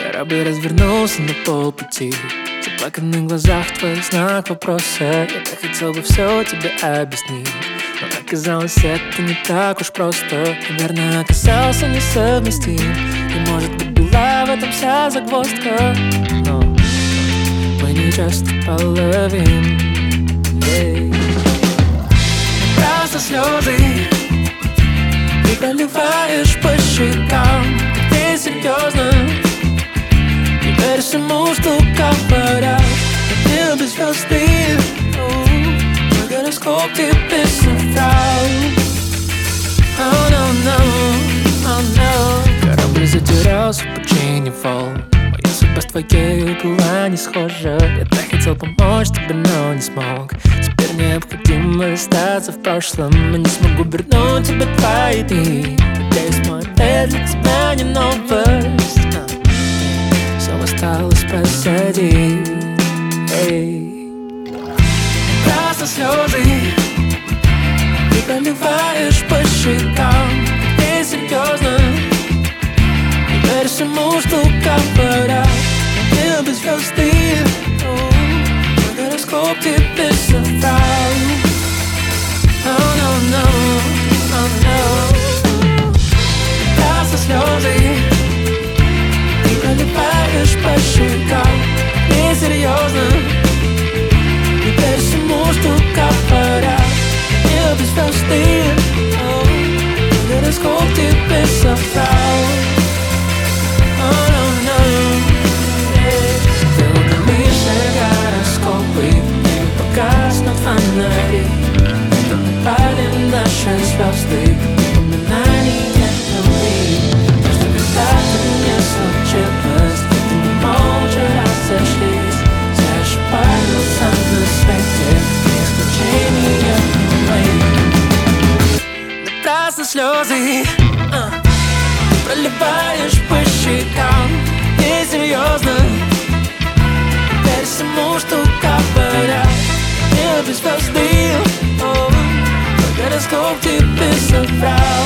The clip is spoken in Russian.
Корабль развернулся на полпути. В заплаканных глазах твоих знак вопроса. Я так хотел бы все тебе объяснить, но оказалось, это не так уж просто. Наверное, оказался несовместим, и может быть была в этом вся загвоздка. Но мы не часто половим, Просто слезы ты проливаешь по щекам. Ты серьезно не веришь всему, что говорят. На небе звезды, мой гороскоп тебе соврал. Oh no, no, oh no. Корабль затерялся в пучине волн. Моя судьба с твоей была не схожа. Я так хотел помочь тебе, но не смог. Теперь необходимо остаться в прошлом. Я не смогу вернуть тебе твои дни. Надеюсь, мой ответ для тебя не новость. Все осталось позади. Просто слезы ты проливаешь по щекам. Ты серьезно не веришь всему, что говорят. На небе звезды, мой гороскоп тебе соврал. Oh no, no, oh no. Просто слезы ты проливаешь по щекам. Не серьезно не веришь всему, что говорят. На небе звезды, мой гороскоп тебе соврал. Oh no, no. Ты удалишь гороскопы, и погаснут фонари. Пали наши звезды, упоминания любви. То, что когда-то не случилось, это мы молча разошлись. Все ошибаются на свете, исключения мои. Напрасно слезы ты проливаешь по щекам. Не серьезно верь всему, что говорят. Небо звезды, гороскоп тебе соврал.